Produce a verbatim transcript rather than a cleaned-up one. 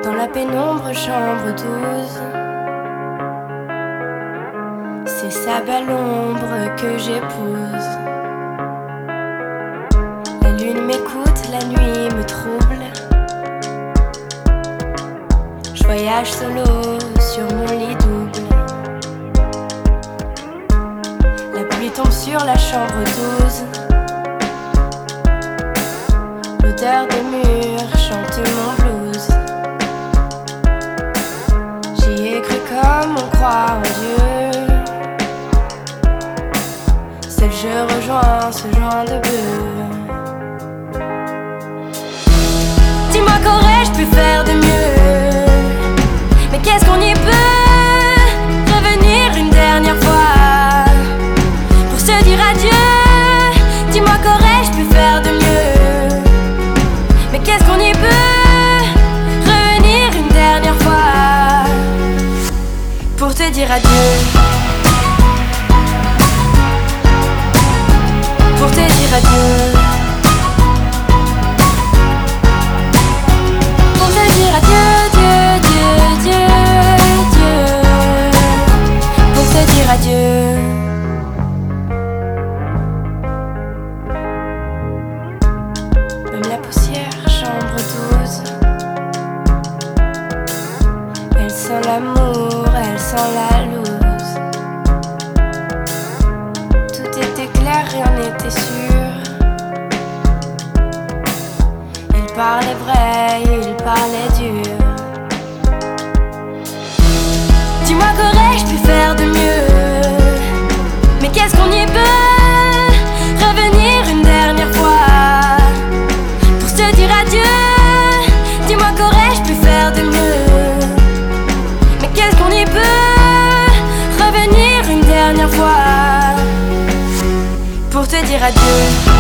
Dans la pénombre chambre douze, c'est sa belle ombre que j'épouse. La lune m'écoute, la nuit me trouble. Je voyage solo sur mon lit double. La pluie tombe sur la chambre douze. L'odeur des murs chante mon blues. J'y ai cru comme on croit en Dieu. Seul je rejoins ce joint de bœuf. Dis-moi qu'aurais-je pu faire de mieux? Mais qu'est-ce qu'on y peut? Revenir une dernière fois pour se dire adieu. Dis-moi qu'aurais-je pu faire de mieux? Mais qu'est-ce qu'on y peut? Revenir une dernière fois pour te dire adieu. Pour te dire adieu. Pour te dire adieu, Dieu, Dieu, Dieu, Dieu. Pour te dire adieu. Même la poussière, chambre douze. Elle sent l'amour, elle sent la loose. Tout était clair, rien n'était sûr. Il parlait vrai, il parlait dur. Dis-moi qu'aurais-je pu faire de mieux? Mais qu'est-ce qu'on y peut? Revenir une dernière fois pour se dire adieu. Dis-moi qu'aurais-je pu faire de mieux? Mais qu'est-ce qu'on y peut? Revenir une dernière fois pour te dire adieu.